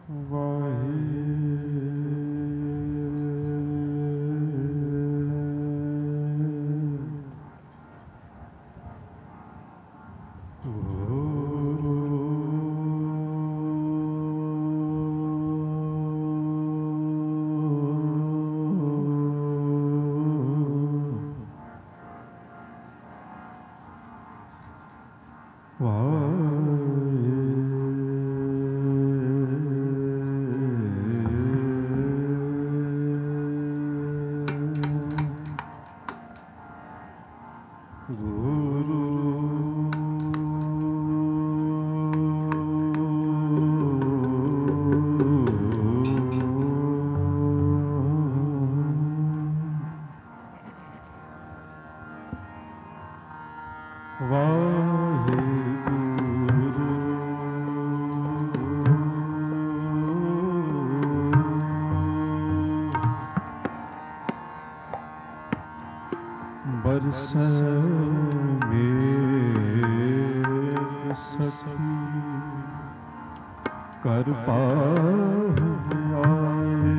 कर पाहुन आए,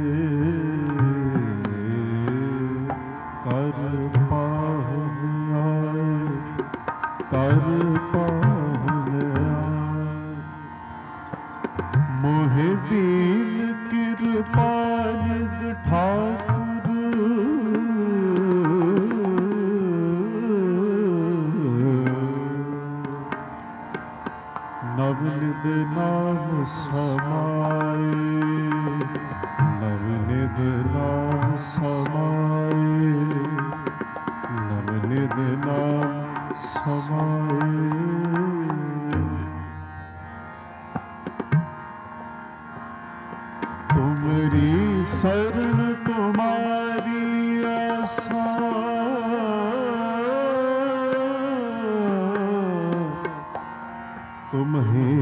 कर पाहुन आए, कर पाहुन आए। मोहे दीन कृपा निध ठाकुर, नवनिध नाम समाए, नवनिध नाम समाए, नवनिध नाम समाए। तुमरी शरण तुम्हारी आसा, तुम्हें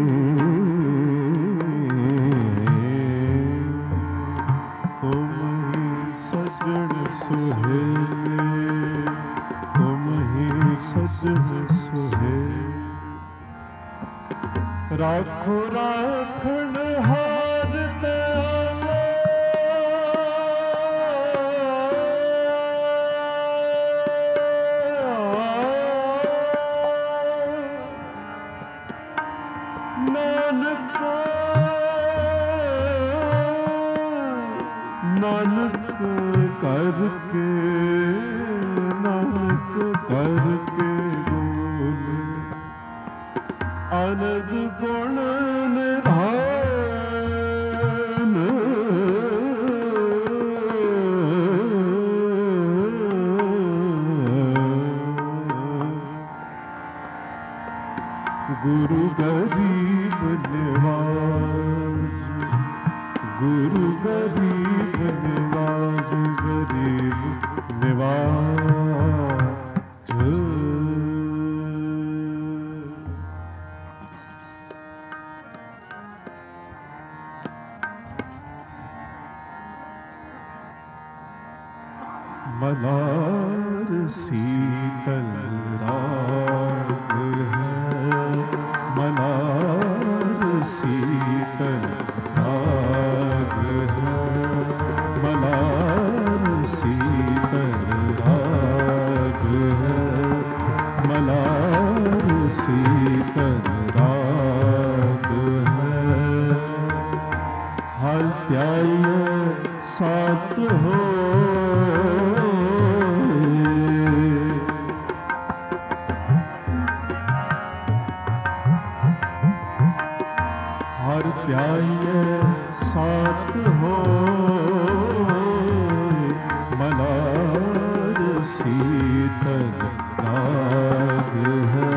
सजन सुहेले, तुम्हें सजन सुहेले। राखो राखण हार दयाला, नानक करके, नानक करके बोले, अनद गुण निधान। गुरु गरीब निवाज, गुरु गरीब निवाज, गरीब निवाज। मलार शीतल राग है, मलार शीतल राग है, मलार शीतल राग है, मलार शीतल राग है। हर त्याय सात हो, हर त्याय साथ हो, मलार शीतल राग है,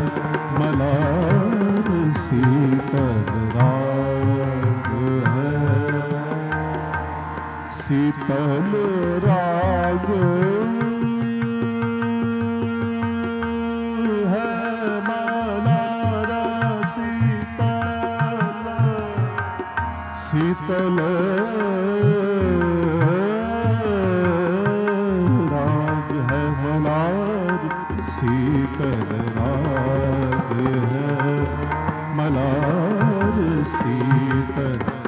मलार शीतल राग है। शीतल राग है, मलार शीतल राग है, मलार शीतल राग है, मलार शीतल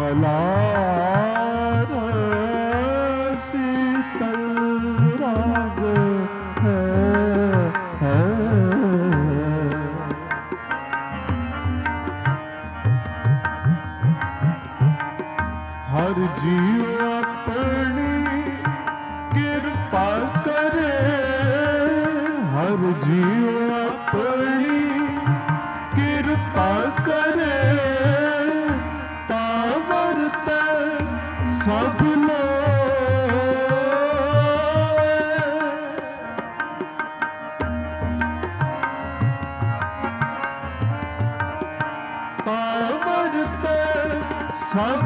मलार शीतल राग है। हर जीव अपनी कृपा करे, हर जीव अपनी कृपा करे, तावरत सब तावरत सब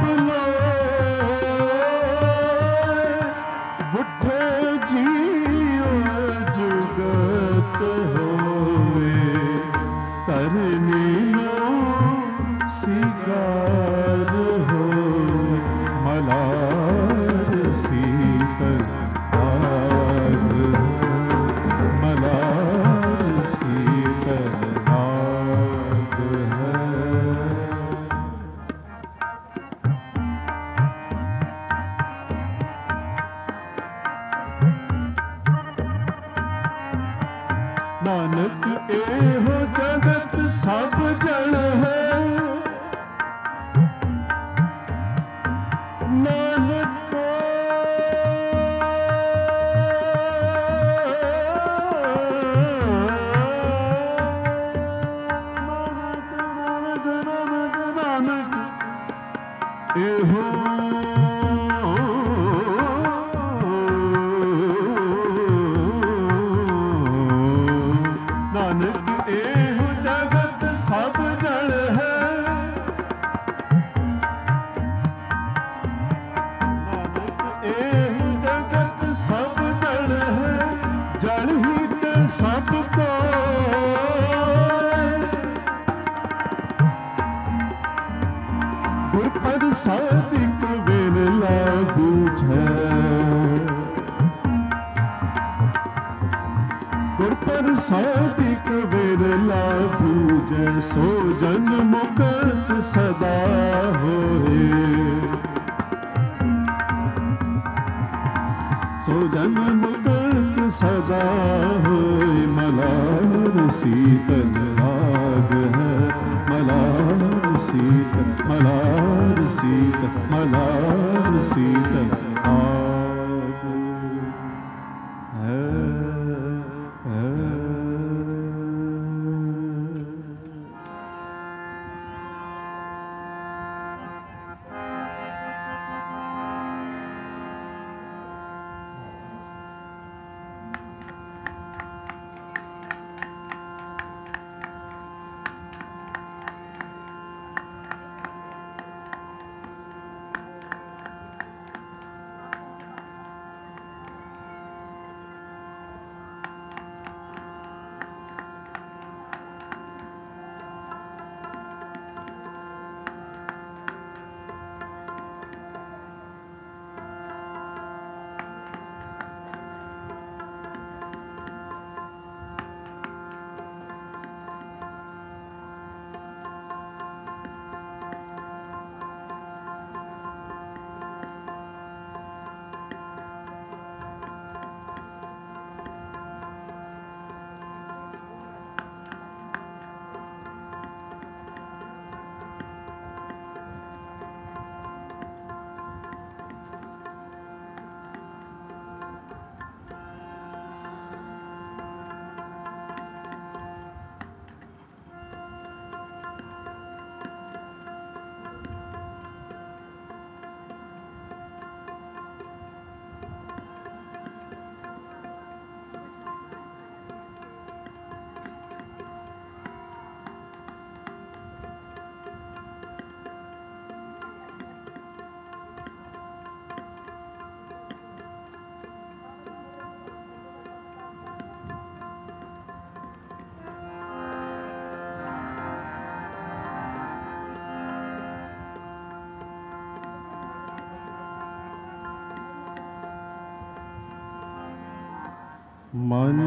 बुढ़े जियो जुगत होवे, तरनी सिगार हो, मलार शीतल राग है, मलार शीतल राग है। नानक एहो जगत सब जड़ है, नानक एहो नानक एहो जगत सब जड़ है, नानक एहो जगत सब जड़ है, जड़ ही ते सब को गुर प्रसादिक विरला बूझै, गुर प्रसादिक विरला बूझै, सो जन मुक्त सदा होए, सो जन मुक्त सदा होए, मलार शीतल राग है, मलार शीतल, मलार शीतल, मलार शीतल राग है। मन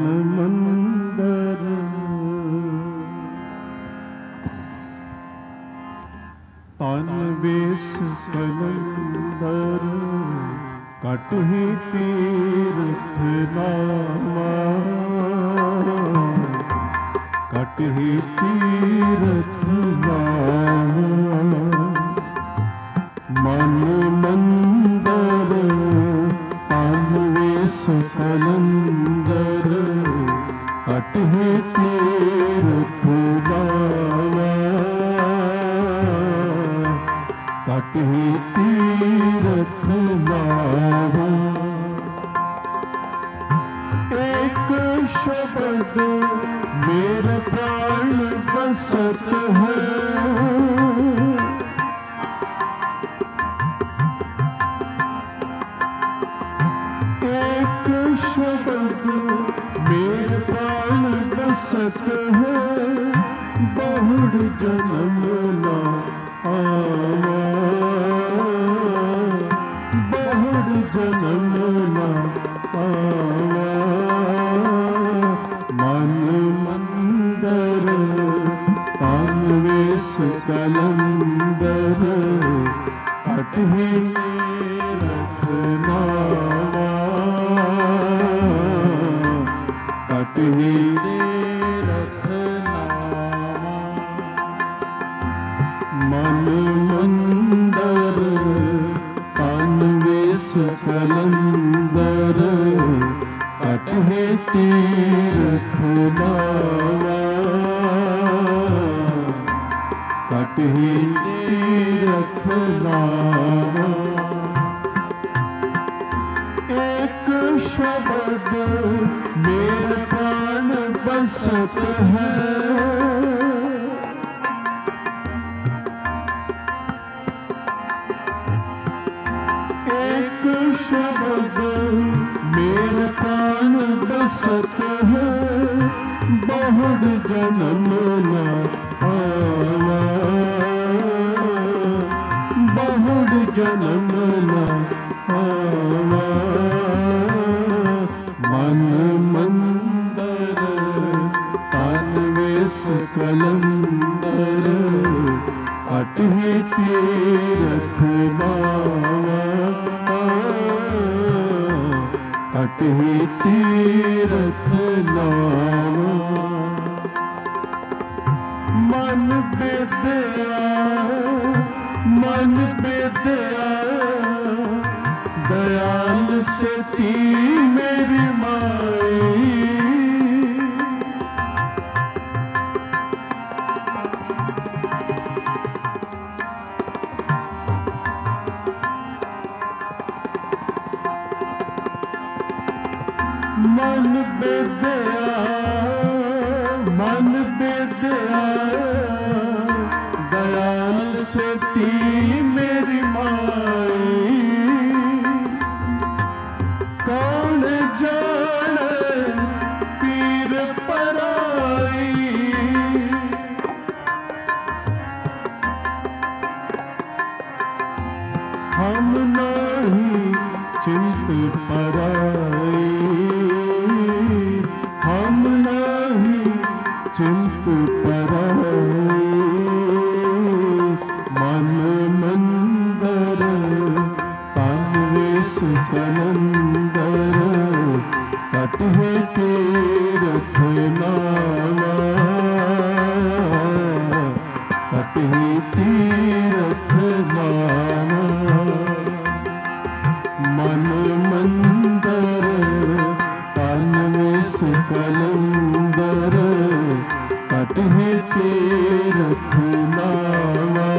मंदर तन वे वेश कलंदर कटहि तीर्थ नामा कटहि तीर्थ नामा मन मंदर तन वेश कलंदर कटहि तीर्थ नामा कटहि तीर्थ नामा एक शब्द मेरा प्राण बसत है एक शब्द मेरा प्राण बसत है बहुड़ जन्म ना आवा बहुड़ जन्म ना आवा मन मंदर तन वेश कलंदर कटहि तीर्थ नामा कटहि तीर्थ नामा मन मंदर तन वेश कलंदर कटहि तीर्थ नामा कटहि तीर्थ नामा एक शब्द मेरे प्राण बसत है एक शब्द मेरे प्राण बसत है बहुड़ जन्म ना आवा बहुड़ जन्म ना आवा मन मंदर तन वेश कलंदर कटहि तीर्थ नामा कटहि तीर्थ नामा मन विद्या दयाल से ती मेरी माई मन विद्या दयाल से ती मेरी माई कौन जाने पीर पराई हम नहीं चिंत पराई हम नहीं चिंत पराई मन मंदर तन वेश कलंदर कटहि तीर्थ नामा कटहि तीर्थ नामा मन मंदर तन वेश कलंदर कटहि तीर्थ नामा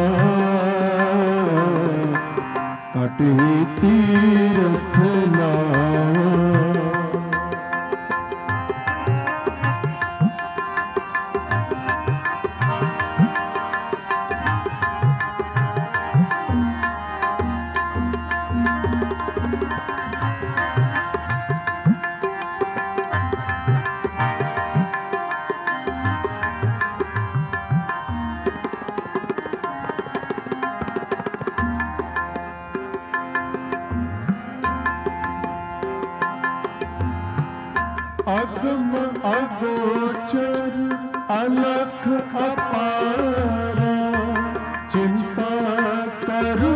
कटहि तीर्थ नामा अगम अगोचर अलख अपारा चिंता कर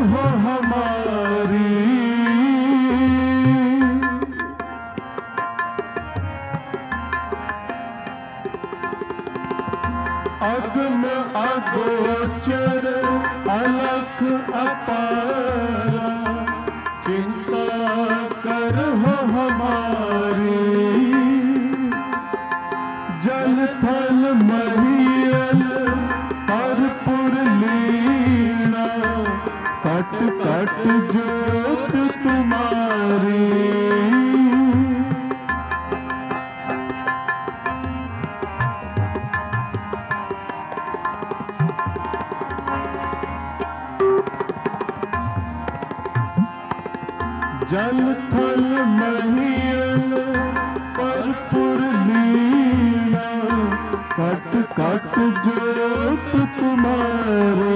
अगम अगोचर अलख अपारा, चिंता करो हमारी। जल थल महीयल परपुर लीना, कट कट जोत तुम्हारी। जल थल महीयल परपुर लीना, कट कट जोत तुम्हारी।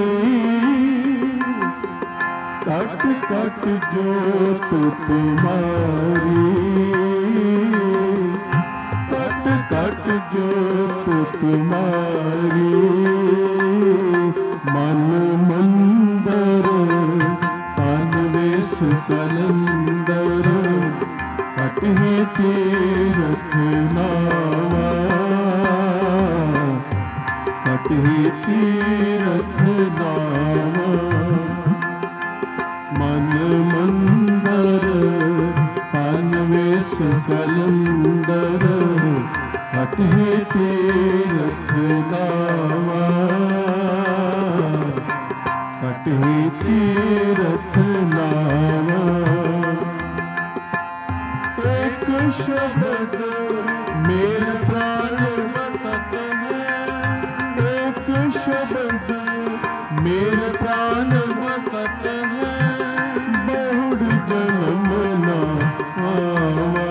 कट कट जोत तुम्हारी, कट कट जोत तुम्हारी। मन मंदर तन वेश कलंदर, कटहि तीरथ नावा, कटहि तीरथ नावा। मन मंदर तन वेश कलंदर, कटहि तीरथ नावा, कटहि तीरथ नावा। एक शब्द मेरे प्राण बसत है, एक शब्द मेरे प्राण बसत है। बहुड़ जन्म ना आवा,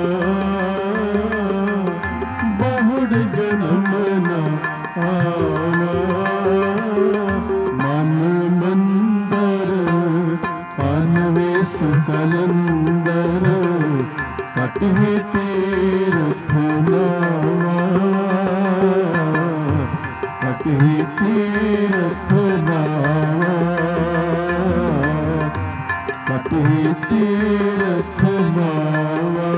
बहुड़ जन्म ना आवा। मन मंदर तन वेश कलंदर, कटहि तीरथ नावा, कटहि तीरथ नावा, कटहि तीरथ नावा।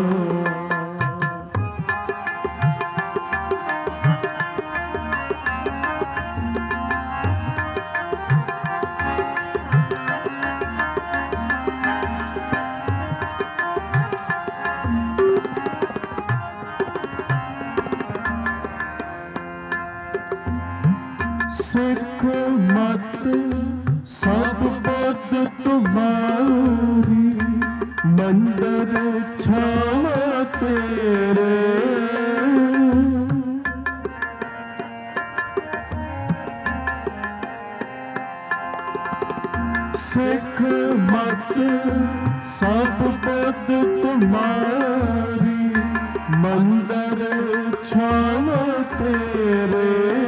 सिख मत सब बुद्ध तुम्हारी, मंदिर छावा तेरे। सिख मत सब बुद्ध तुम्हारी, मंदिर छावा तेरे।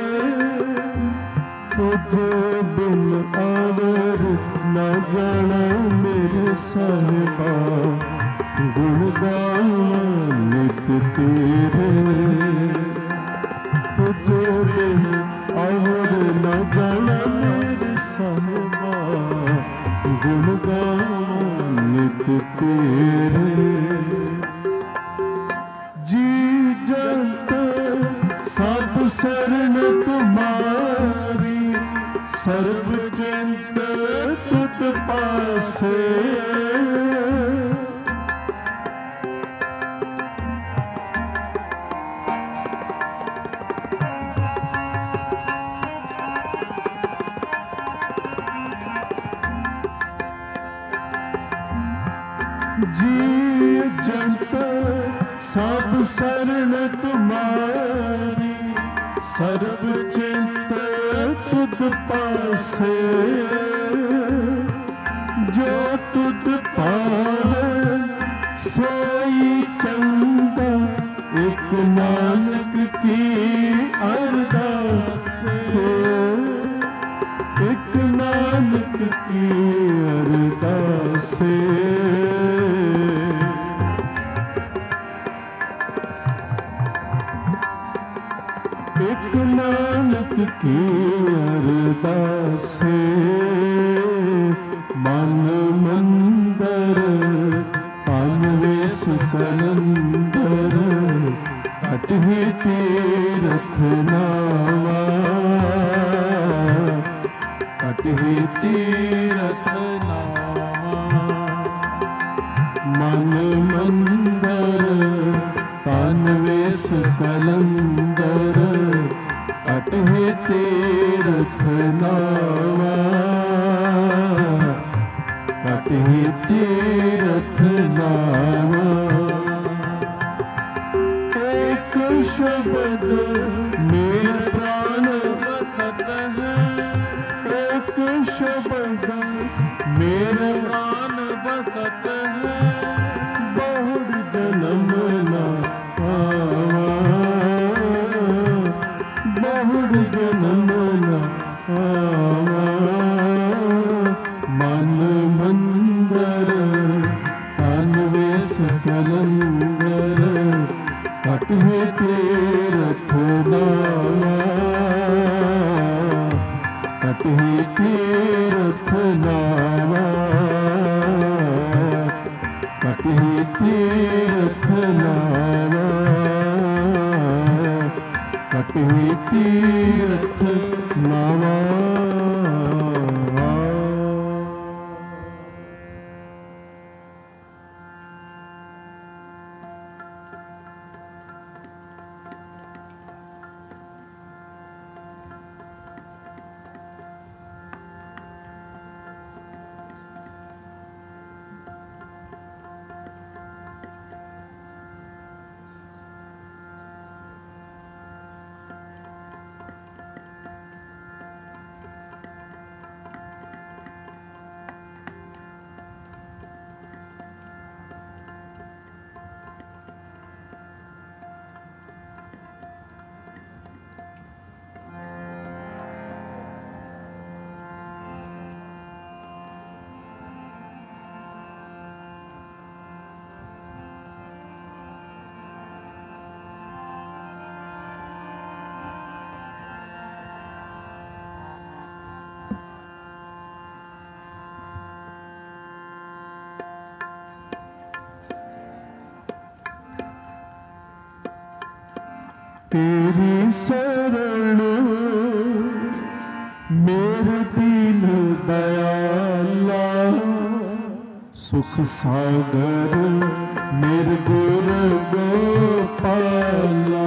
तुझे बिन अवर न जाना मेरे साहिबा, गुण गावा नित तेरे। तुझे बिन अवर न जाना मेरे साहिबा, गुण गावा नित तेरे। जी जंत सब शरण तुम्हारी, सर्व चिंत तुत पासे। जी जंत सब शरण तुम्हारी, सर्व चिंत तुद पासे। जो तुद पावे सोई चंगा, एक नानक की अरदास। एक नानक की अरदास। एक नानक की अरदास। मन मंदर तन वेश कलंदर, कटहि तीरथ नावा, मन मंदर तन वेस कलंदर कटहे तीरथ नावा कटहे तीरथ नावा एक शब्द मेरा प्राण बसत है एक शब्द मेरा प्राण बसत है बहुड़ जन्म ना पावा बहुड़ जन्म ना पावा मन मंदर तन वेस कलंदर कटहे तीरथ नावा कटहे तीरथ नावा कटहे तीरथ नावा कटहे तीरथ नावा। तेरी शरण मेरे दीन दयाला सुख सागर मेरे गुर गोपाला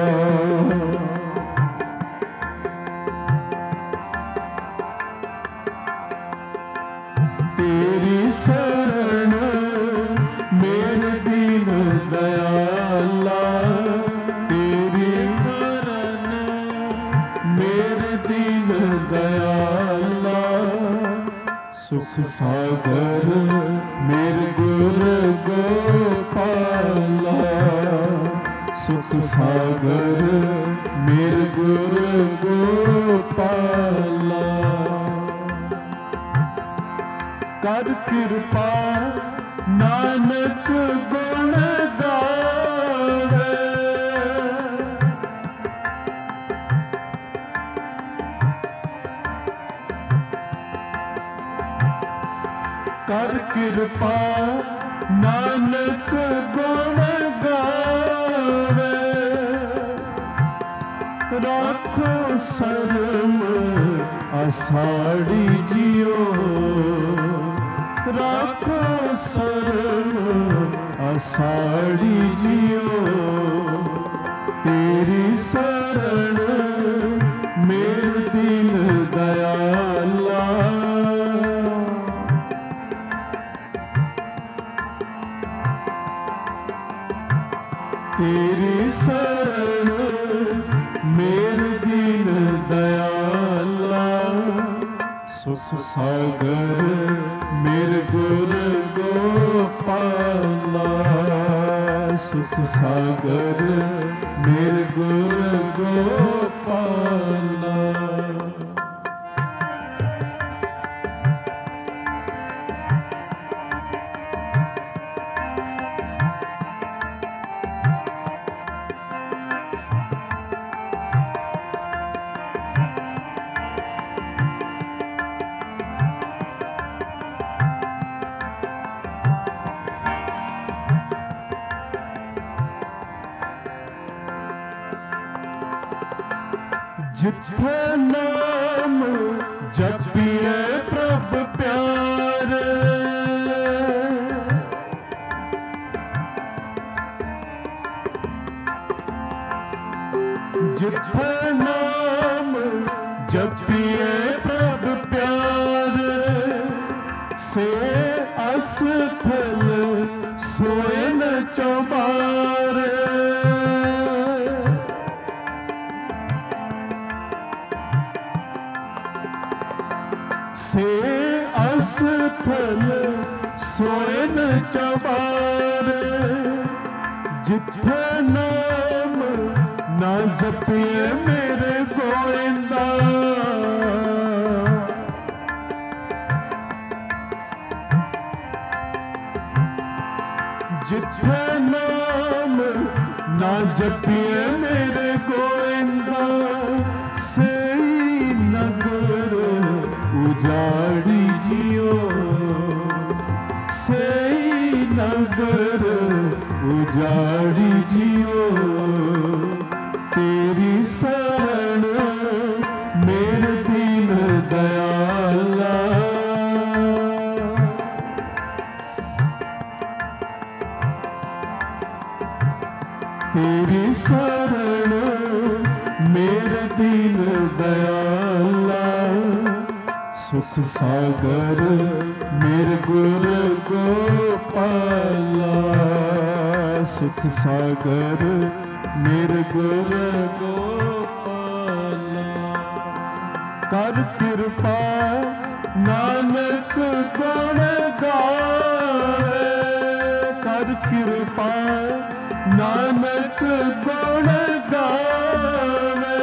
तेरी शरण मेरे दीन दयाला दयाला सुख सागर मेरे गुर गोपाला सुख सागर मेरे गुर गोपाला कर कृपा नानक गुण गावे कर कृपा नानक गुण गावे राखो शर्म आषाढ़ी जियो राखो शर्म आषाढ़ी जियो तेरी शरण मेरे दिल दयाला तेरी शरण मेरे दीन दयाला सुख सागर मेरे गुर गोपाला सुख सागर मेरे गुर गोपाला जिथे नाम जपिए प्रभ प्यारे जिथे नाम जपिए प्रभ प्यारे, से अस्थल सोए न चौबारे। से अस्थल सोए न चौबारे, जिथे नाम ना जपिए मेरे गोविंदा। जिथे नाम ना जपिए मेरे गोविंदा, से नगर उजाड़ी जियो, से नगर उजाड़ी जियो। तेरी शरण मेरे दीन दयाला, तेरी शरण मेरे दीन दयाला। सुख सागर मेरे गुर गोपाला, सुख सागर मेरे गुर गोपाला। कर कृपा नानक गुण गावे, कर कृपा नानक गुण गावे।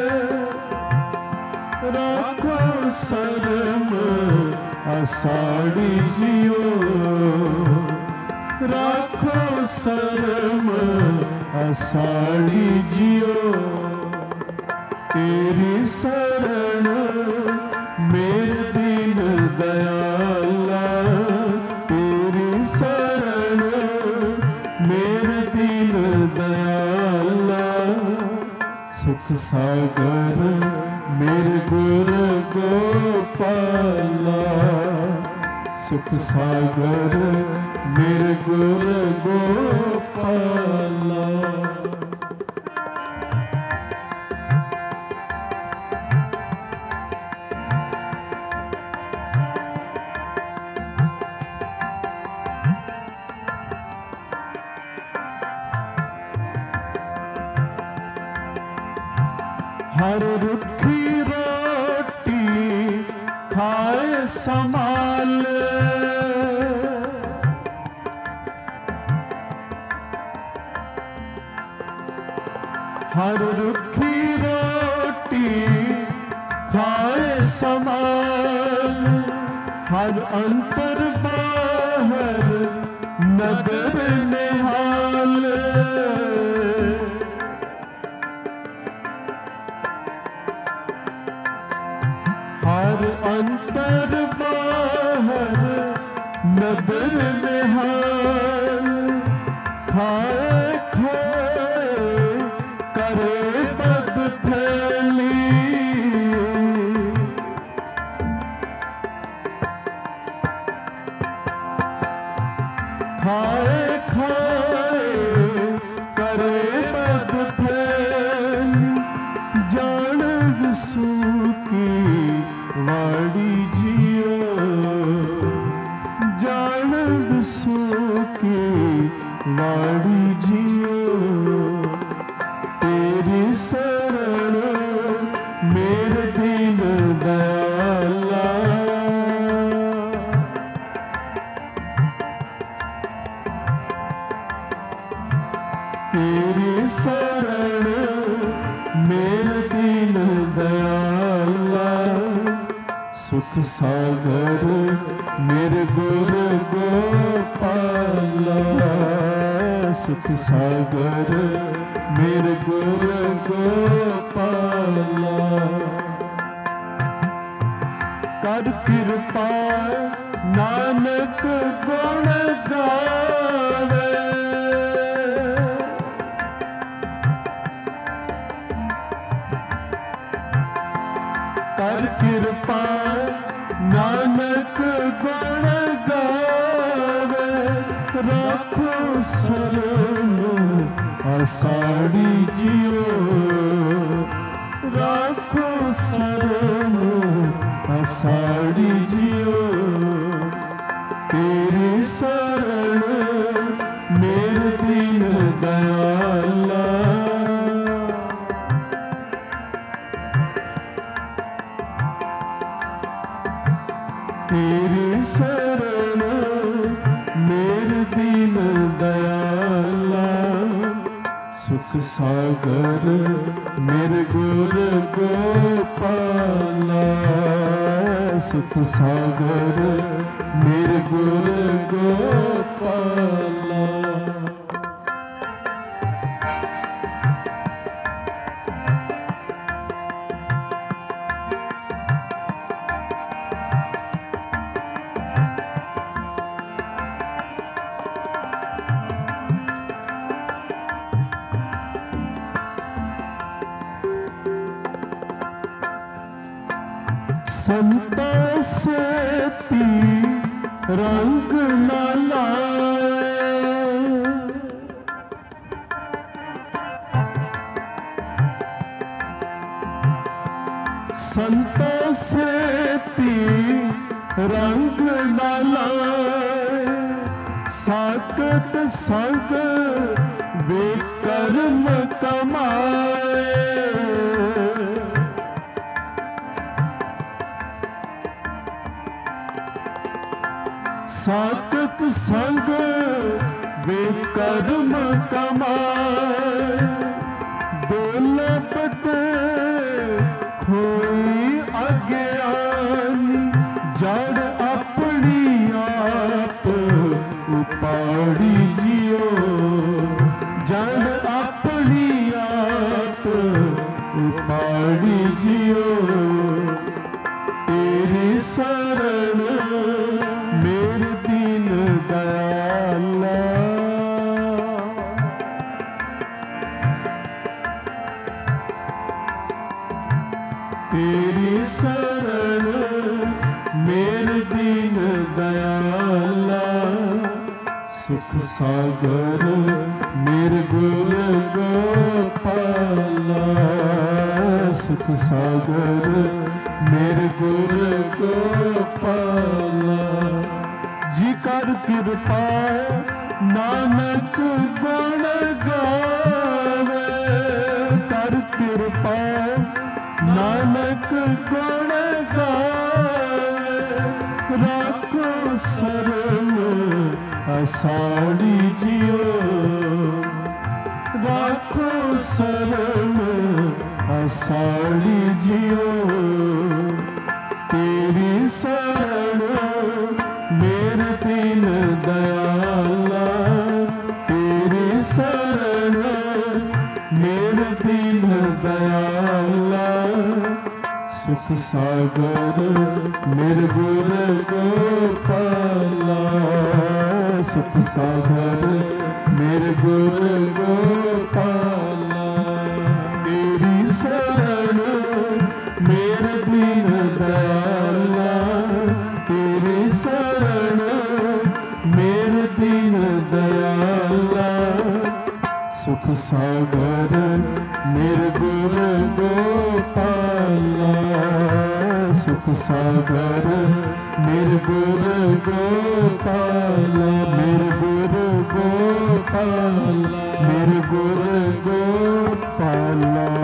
राखो शर्म आषाढ़ी जियो, राखो शर्म आषाढ़ी जियो। तेरी शरण मेरे दीन दयाला, तेरी शरण मेरे दीन दयाला। सुख सागर मेरे गुर गोपाला, सुख सागर मेरे गुर गोपाला। हर रुखी रोटी खाए संभाल, हर रुखी रोटी खाए संभाल। हर अंतर बाहर नगर निहाल, हर अंतर बाहर नगर निहाल। खाए खाए करे बद फैली, खाए खाए करे बद फैली। जान विसु की वाड़ी जियो, जान विसु की वाड़ी जियो। तेरी शरण मेरे दीन दयाला, तेरी शरण मेरे दीन दयाला। सुख सागर मेरे गुर गोपाला, सुख सागर मेरे गुर गोपाला। कर कृपा नानक गुण गावे, कर कृपा नानक गुण गावे। राखो शरण आषाढ़ी जियो, राखो शरण आषाढ़ी जियो तेरी शरण मेरे दीन दयाला तेरी शरण मेरे दीन दयाला सुख सागर मेरे गुर गोपाला सुख सागर मेरे गुर गोपाला संता सेती रंग न लाए संता सेती रंग न लाए साकत संग वे कर्म कमाए साकत संग वे कर्म कमाए दौलत खोई अज्ञानी जड़ अपनी आप उपाड़ी जियो जड़ अपनी आप उपाड़ी जियो तेरी शरण मेरे दीन दयाला तेरी शरण मेरे दीन दयाला सुख सागर मेरे गुर गोपाला सुख सागर मेरे गुर गोपाला जी कर कृपा नानक गुण गावे कर कृपा नानक गुण गावे राखो शरण आषाढ़ी जियो राखो शरण आषाढ़ी जियो तेरी शरण मेरे दीन दयाला तेरी शरण मेरे दीन दयाला सुख सागर मेरे गुर गोपाला सुख सागर मेरे गुर गोपाला तेरी शरण मेरे दीन दयाला तेरी शरण मेरे दीन दयाला सुख सागर मेरे गुर गोपाला सुख सागर मेरे गुर गोपाला मेरे गुर गोपाला मेरे गुर गोपाला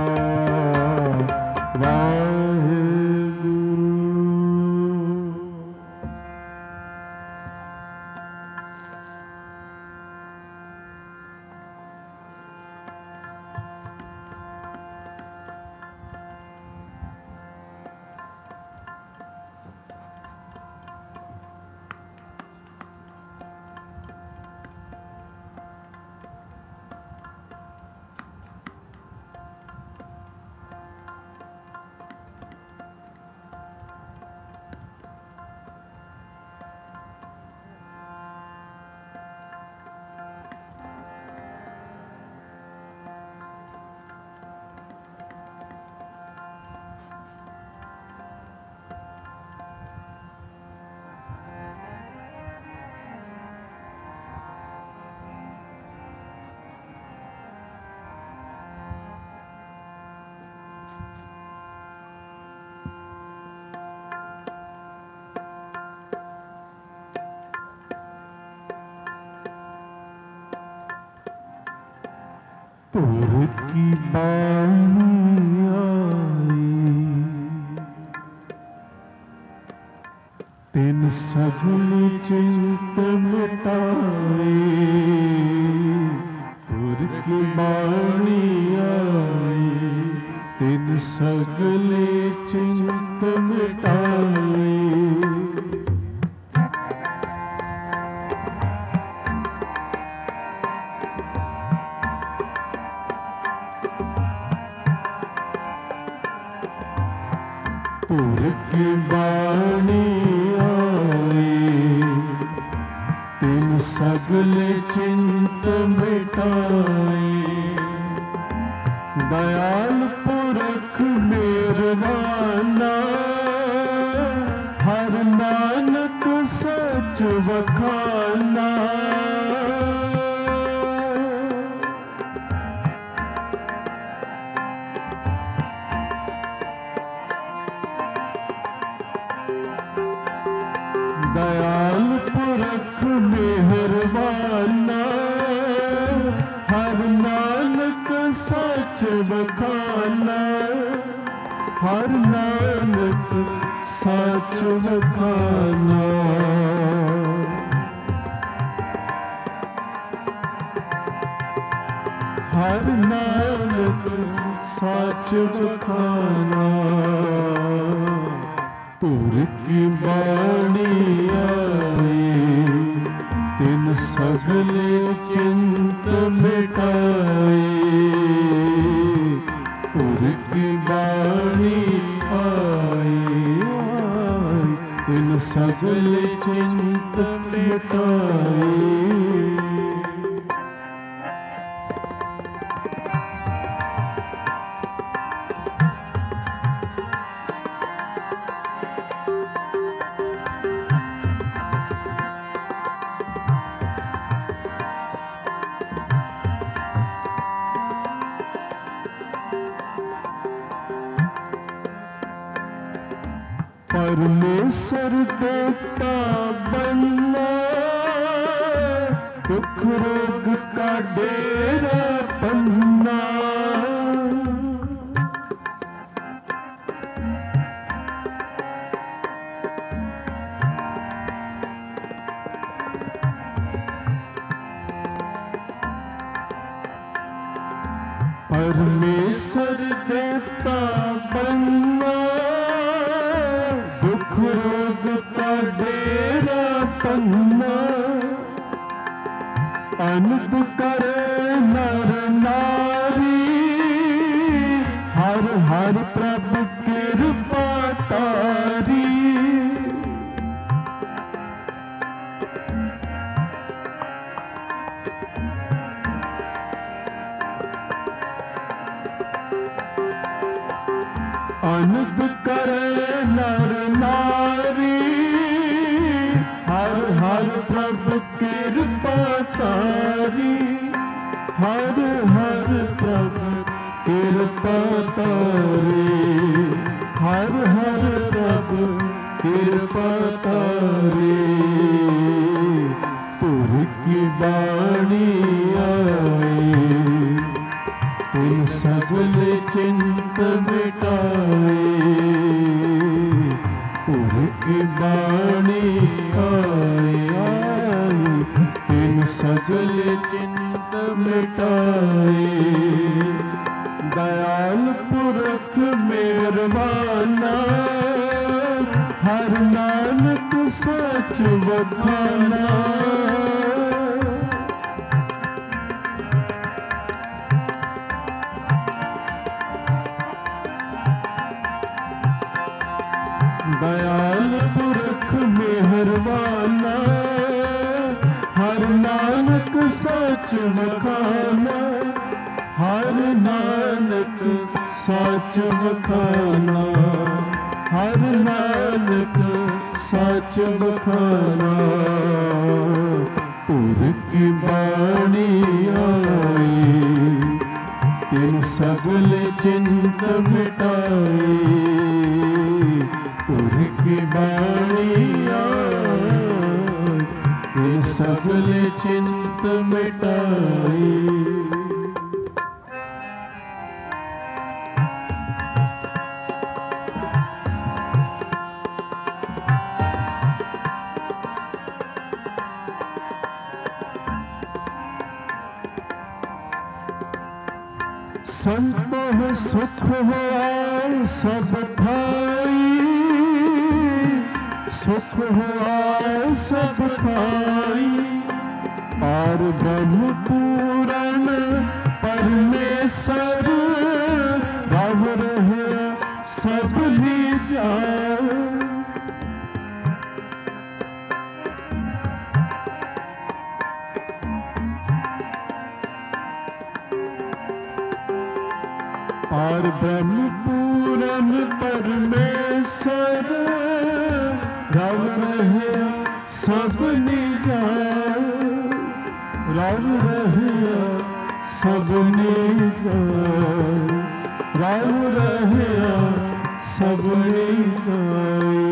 वाहेगुरु। तुर की बाणी आई तिन सगल चिंत मिटाए। तुर की बाणी आई तिन सगल चिंत मिटाए। तुर की बाणी आई तिन सगल चिंत मिटाए। दयाल पुरख मेरवाना हर नानक सच वखाना। दयाल पुरख मेहरबाना हर नानक सच बखाना। हर नानक सच बखाना। हर नानक सच बखाना। तुर की बाणी आई तिन सगल चिंत मिटाए। तुर की बाणी आई तिन सगल चिंत मिटाए। परमेश्वर देवता बनना दुख रोग का डेरा बनना। परमेश्वर देवता बनना दुख रोग का डेरा बनना। अनंत करे नर नारी हर हर प्रभु कृपा तारी। अनंत करे नर नारी हर हर प्रभु कृपा तारी। हर हर प्रभु कृपा तारी। हर हर प्रभु कृपा तारी। तुर की बाणी आई तिन सगल चिंत मिटाए। तुर की बाणी आई तिन सगल चिंत मिटाए। दयाल पुरख मेरवाना हर नानक सच बखाना। दयाल पुरख मेहरबाना हर नानक सच बखाना। हर नानक सच बखाना। हर नानक सच बखाना। तुर की बाणी आई तिन सगल चिंत मिटाए। तुर की बाणी आई तिन सगल चिंत मिटाए। संतों सुख हुआ सब थाई, सुख हुआ सब थाई। और ब्रह्म पूरण परमेश्वर रव रहे सब लीजाए। और ब्रह्म पूरन परमेश्वर रव रहे सब निजाए, रव रहे सब निजाए, रव रहे सब निजाए।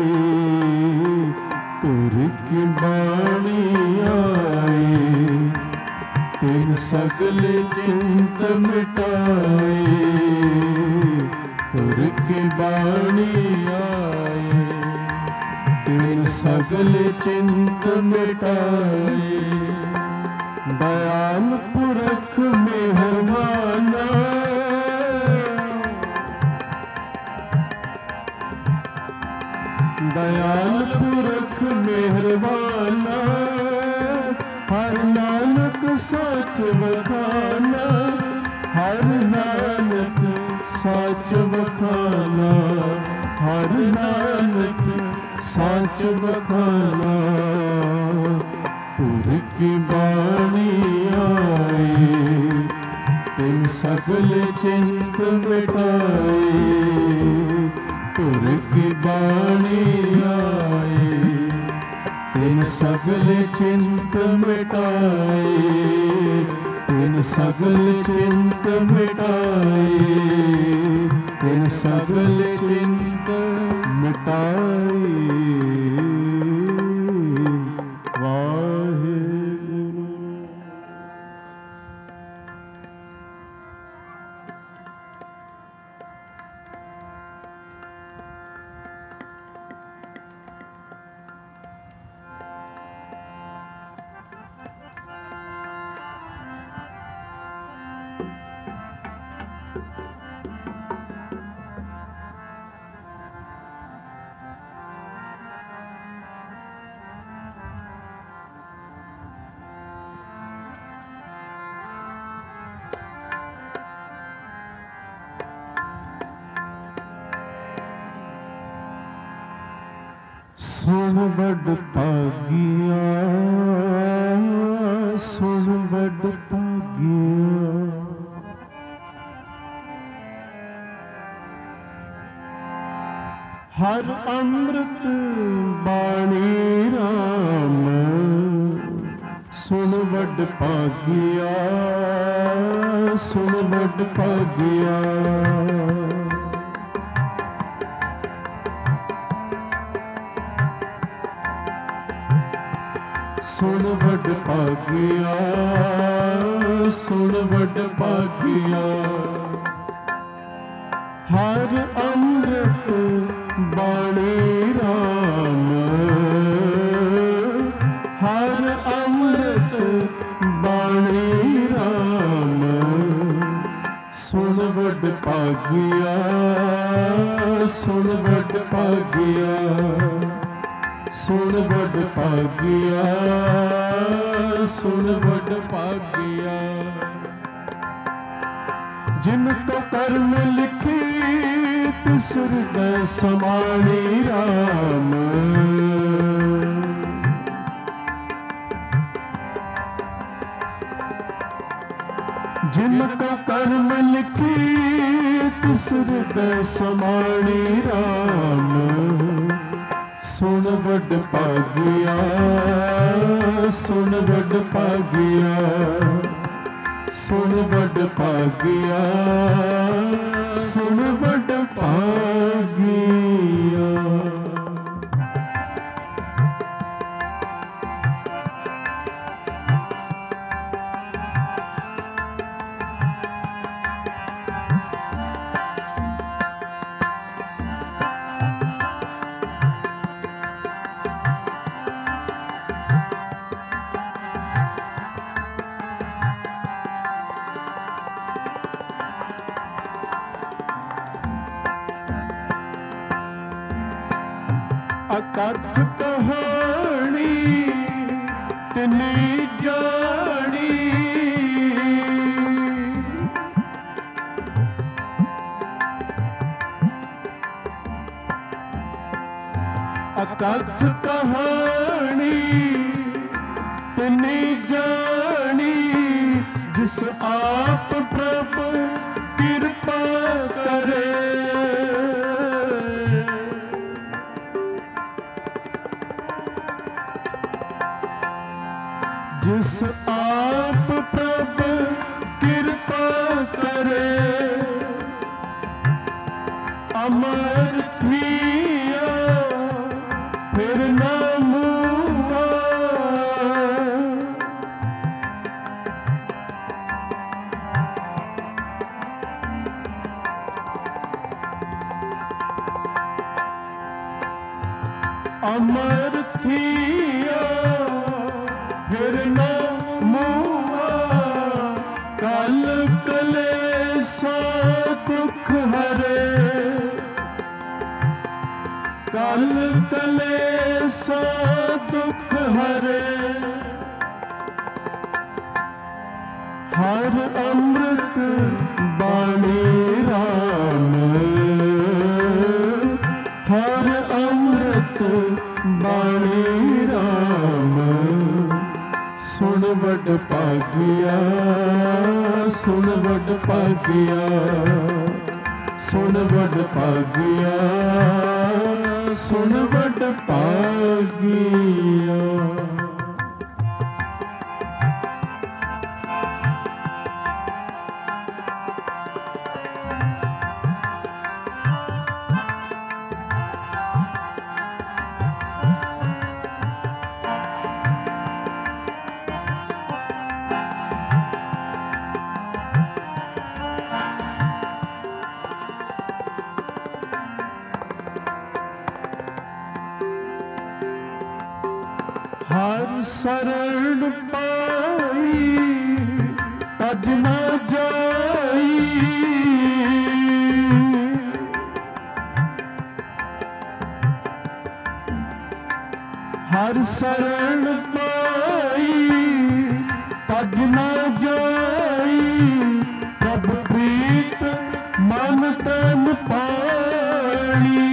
तुर की बाणी आई तिन सगल चिंत मिटाए। तुर की बाणी आए तिन सगल चिंत मिटाए। दयाल पुरख मेहरबाना, दयाल पुरख मेहरबाना। हर नानक सच बखाना, हर नानक सच बखाना, हर नानक सच बखाना। तुर की बाणी आई तिन सगल चिंत मिटाए। तुर की बाणी आई तिन सगल चिंत मिटाए। तिन सगल चिंत मिटाए, तिन सगल चिंत मिटाए। वाहिगुरु। सुन बड़ भागिया, सुन बड़ भागिया। हर अमृत बाणी राम, सुन बड़ भागिया, सुन बड़ भागिया। सुन बड़ भागिया, सुन बड़ भागिया। हर अमृत बाणी राम, हर अमृत बाणी राम। सुन बड़ भागिया, सुन बड़ भागिया। सुन बड़ भागिया, सुन बड़ भागिया। जिनको कर्म लिखी तिस हृदय समाणी राम। जिनको कर्म लिखी तिस हृदय समाणी राम। सुन बड़ भागिया, सुन बड़ भागिया। सुन बड़ भागिया, सुन बड़ भागिया। कथ कहानी तिनी जानी, अकथ कहानी तिनी जानी, जिस आप प्रभु कृपा करे। जिस आप प्रभु कृपा करे, अमर थिया फिर न मुआ। अमर थिया फिर न मुआ, कल कलेसा दुख हरे। कल कलेसा दुख हरे, हर अमृत बाणी राम। हर अमृत बाणी राम, सुन वड भागिया। सुन वड भागिया, सुन वड भागिया, सुन वड भागिया। हर शरण पाई तज न जाई। हर शरण पाई तज न जाई, प्रभु प्रीत मन तन पाणी।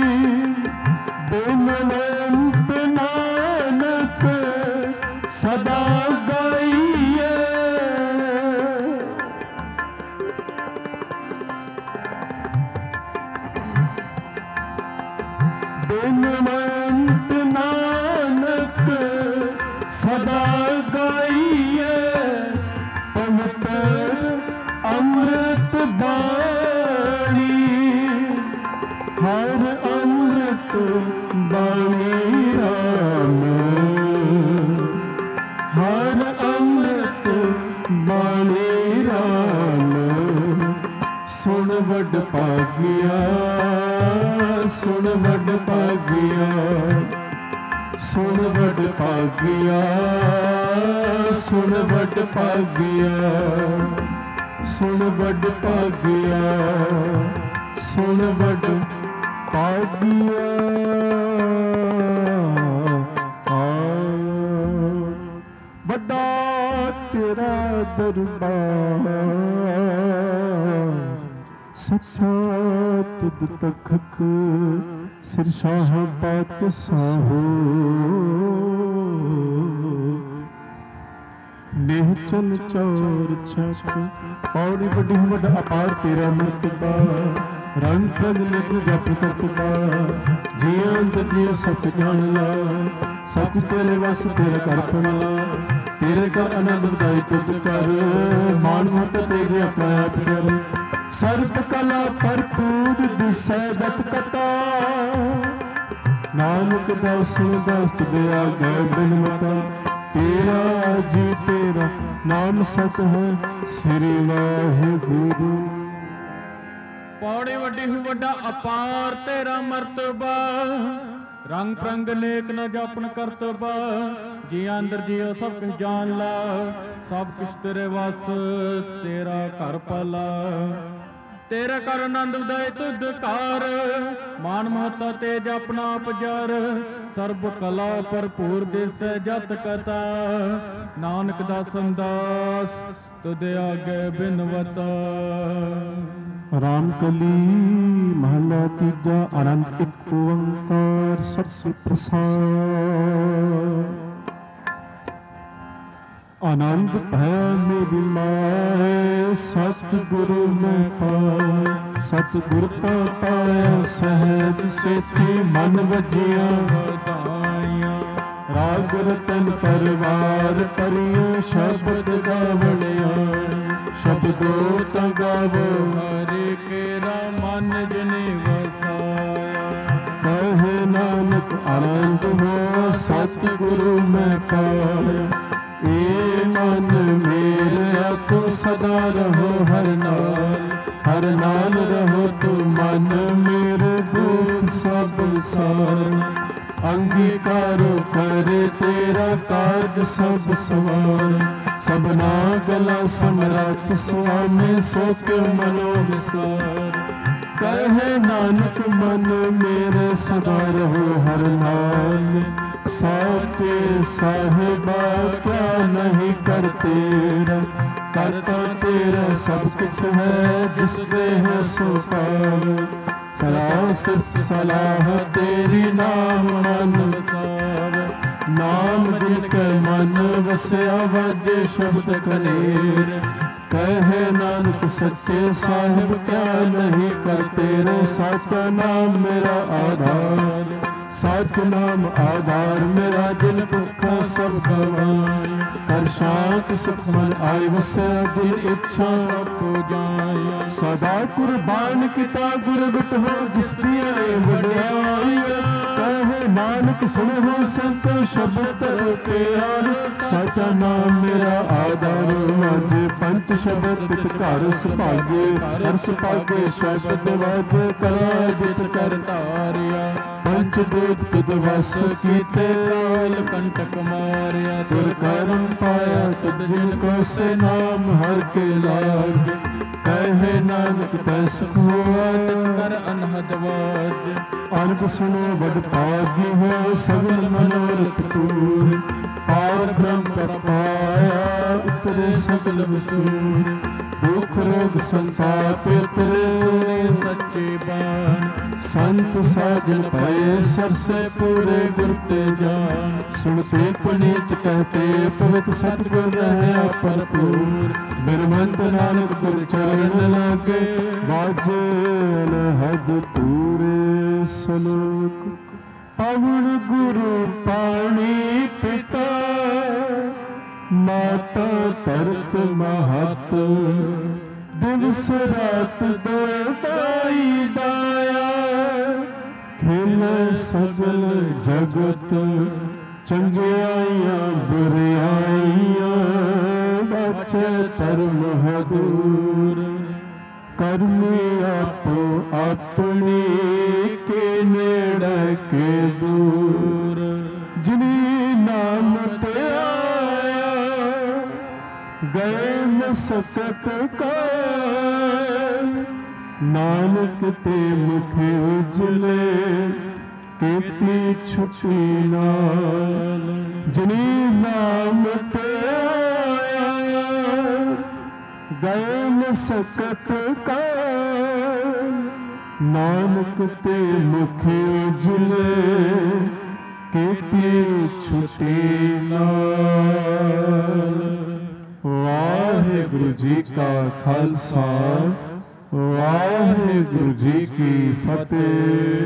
बेमनंत नानक सदा गाइए, बेमनंत नानक सदा गाइए, पवित्र अमृत बाणी। हर अमृत बाणी राम। हर अमृत बाणी राम, सुन वड भागिया। सुन वड भागिया, सुन वड भागिया, सुन वड भागिया, सुन वड भागिया, सुन वड भागिया। वड्डा तेरा दरबार, सच्चा तुद तखत, सिर शाह बादशाहो। नेह चल चौर छक, पौड़ी बड़ी वड्डा अपार तेरा मर्तबा। रंग रंग लिख जप तत्वा, जिया अंतर जिया सच जान ला। सब तेरे वस तेरे कर पला, तेरे कर आनंद बधाई तुद कर। मान मत तेरे अपना आप कर, सर्व कला भरपूर दिसै दत कथा। नानक दास दास तुझे आगे बिन मता, तेरा जी तेरा नाम सत है श्री वाहिगुरु। पौड़ी वड्डी हूँ वड्डा अपार तेरा मर्तबा, रंग प्रंग नेक न जापन करतबा। जिया अंदर जियो सब कुछ जान ला, सब कुछ तेरे वस तेरा घर पला। ਤੇਰਾ ਕਰ ਆਨੰਦ ਉਦੈ ਤੁਧ ਕਾਰ, ਮਾਨ ਮਹਤਾ ਤੇਜ ਆਪਣਾ ਆਪ ਜਰ, ਸਰਬ ਕਲਾ ਭਰਪੂਰ ਦਿਸੈ ਜਤ ਕਥਾ, ਨਾਨਕ ਦਾਸਨ ਦਾਸ ਤੁਧ ਆਗੇ ਬਿਨਵਤਾ। ਰਾਮਕਲੀ ਮਹਲਾ ਤੀਜਾ। ਅਨੰਤ ਇੱਕ ਓੰਕਾਰ ਸਤਿ ਪ੍ਰਸਾਦ। ਆਨੰਦ ਭਇਆ ਮੇਰੀ ਮਾਏ, ਸਤਿਗੁਰੂ ਮੈਂ ਪਾਇਆ, ਸਤਿਗੁਰ ਤਾਂ ਪਾਇਆ ਸਹਿਜ ਸੇਤੀ, ਮਨ ਵਜੀਆਂ ਵਧਾਈਆਂ। ਰਾਗ ਰਤਨ ਪਰਵਾਰ ਭਰੀਆਂ, ਸ਼ਬਦ ਗਾਵਣਿਆ ਸ਼ਬਦੋ ਤਾਂ ਗਾਵੋ, ਹਰਿ ਕੇਰਾ ਮਨ ਜਿਨੇ ਵਸਾਇਆ। ਕਹੇ ਨਾਨਕ ਆਨੰਦ ਹੋ, ਸਤਿਗੁਰੂ ਮੈਂ ਪਾਇਆ। ਏ ਮਨ ਮੇਰਿਆ ਤੂੰ ਸਦਾ ਰਹੋ ਹਰ ਨਾਲ, ਹਰ ਨਾਲ ਰਹੋ ਤੂੰ ਮਨ ਮੇਰੇ, ਦੁੱਖ ਸਭ ਸਾਰ। ਅੰਗੀਕਾਰੋ ਕਰੇ ਤੇਰਾ ਕਾਰਜ ਸਭ ਸਵਾਰ, ਸਭਨਾ ਗਲਾ ਸਮਰੱਥ ਸੁਆਮੀ ਸੋ ਕਿਉ ਮਨੋ ਵਿਸਾਰ। ਕਹੇ ਨਾਨਕ ਮਨ ਮੇਰੇ ਸਦਾ ਰਹੋ ਹਰ ਨਾਲ, ਸਾਚੇ ਸਾਹਿਬਾ ਕਿਆ ਨਹੀਂ ਕਰ ਤੇਰਾ, ਕਰਤਾ ਤੇਰਾ ਸਭ ਕੁਛ ਹੈ, ਜਿਸ ਦੇ ਹੈ ਸੋ ਪਾਵ। ਸਲਾਹ ਸਿਫਤ ਸਲਾਹ ਤੇਰੀ, ਨਾਮ ਮਨ ਵਸਾਵ। ਨਾਮ ਜਿਨ ਕੈ ਮਨ ਵਸਿਆ, ਵਾਜੇ ਸ਼ਬਦ ਕਲੇਰ। ਕਹੇ ਨਾਨਕ ਸੱਚੇ ਸਾਹਿਬ ਕਿਆ ਨਹੀਂ ਕਰ ਤੇਰੇ, ਸਾਚਾ ਨਾਮ ਮੇਰਾ ਆਧਾਰ, ਸਚ ਨਾਮ ਆਧਾਰ ਮੇਰਾ, ਜਿਨ ਭੁੱਖਾ ਸਭ ਗਵਾਏ। ਕਰ ਸ਼ਾਂਤ ਸੁਖ ਮਨ ਆਇ ਵਸਿਆ, ਜਿਨ ਇੱਛਾ ਆਪੋ ਜਾਇਆ। ਸਦਾ ਕੁਰਬਾਨ ਕੀਤਾ ਗੁਰ ਬਿਟਹੁ, ਜਿਸ ਦੀਆਂ ਵਡਿਆਈਆਂ। ਕਹੇ ਨਾਨਕ ਸੁਣੋ ਸੰਤੋ ਸ਼ਬਦ ਧਰੋ ਪਿਆਰ, ਸਾਚਾ ਨਾਮ ਮੇਰਾ ਆਧਾਰ। ਵਾਜੇ ਪੰਚ ਸ਼ਬਦ ਤਿਤ ਘਰ ਸੁਭਾਗੇ, ਹਰ ਸੁਭਾਗੇ ਸ਼ਬਦ ਵਾਜੇ, ਕਲਾ ਜਿਤ ਕਰ ਧਾਰਿਆ। ਪੰਚ ਦੂਤ ਤੁਧ ਵਸ ਕੀਤੇ, ਕਾਲ ਕੰਟਕ ਮਾਰਿਆ। ਤੁਰ ਕਰਮ ਪਾਇਆ ਤੁਧ ਜਿਨ ਕੋ, ਸੇ ਨਾਮ ਹਰ ਕੇ ਲਾਗ। ਕਹੇ ਨਾਨਕ ਤੈ ਸੁਖ ਹੋਆ, ਤਿਤ ਕਰ ਅਨਹਦ ਵਾਜ। ਅਨਕ ਸੁਣੋ ਬਦ ਭਾਗੀ ਹੋ, ਸਗਲ ਮਨੋਰਥ ਪੂਰ। ਪਾਰ ਬ੍ਰਹਮ ਪਾਇਆ, ਉਤਰੇ ਸਗਲ ਵਸੂਰ। ਦੁਖ ਰੋਗ ਸੰਤਾਪ ਉਤਰੇ, ਸੱਚੇ ਬਾਣ। ਸੰਤ ਸਾਜਨ ਪਏ ਸਰਸੇ, ਪੂਰੇ ਗੁਰ ਤੇ ਜਾਨ। ਸੁਣਤੇ ਪੁਨੀਤ ਕਹਤੇ, ਪਵਿੱਤ ਸਤਿਗੁਰ ਰਹਿਆ ਭਰਪੂਰ। ਬਿਰਮੰਤ ਨਾਨਕ ਗੁਰ ਚਰਨ ਲਾਗੇ, ਵਾਜੇ ਅਨਹਦ ਤੂਰੇ। ਸਲੋਕ ਪਵਨ ਗੁਰੂ ਪਾਣੀ ਪਿਤਾ, ਮਾਤਾ ਧਰਤ ਮਹਤ। ਦਿਵਸ ਰਾਤ ਦੋਇ ਦਾਇਆ, ਖੇਲੇ ਸਗਲ ਜਗਤ। ਚੰਗਿਆਈਆਂ ਬੁਰਿਆਈਆਂ, ਬਚੇ ਧਰਮ ਹਦੂਰ। ਕਰਮੀ ਆਪੋ ਆਪਣੀ, ਕੇ ਨੇੜੇ ਕੇ ਦੂਰ। ਜਿਨੀ ਨਾਮ ਤੇ ਆਇਆ, ਗਏ ਨ ਸਕਤ ਕੈ। ਨਾਨਕ ਤੇ ਮੁਖ ਉਜਲੇ, ਕੀਤੀ ਛੁਪੀ ਨਾਲ। ਜਿਨੀ ਨਾਮ ਤੇ ਆਇਆ, ਗਏ ਨ ਸਕਤ ਕੈ। ਨਾਨਕ ਤੇ ਮੁਖ ਉਜਲੇ, ਕੀਤੀ ਛੁਟੀ ਨਾਲ। ਵਾਹਿਗੁਰੂ ਜੀ ਕਾ ਖਾਲਸਾ, ਵਾਹਿਗੁਰੂ ਜੀ ਕੀ ਫਤਿਹ।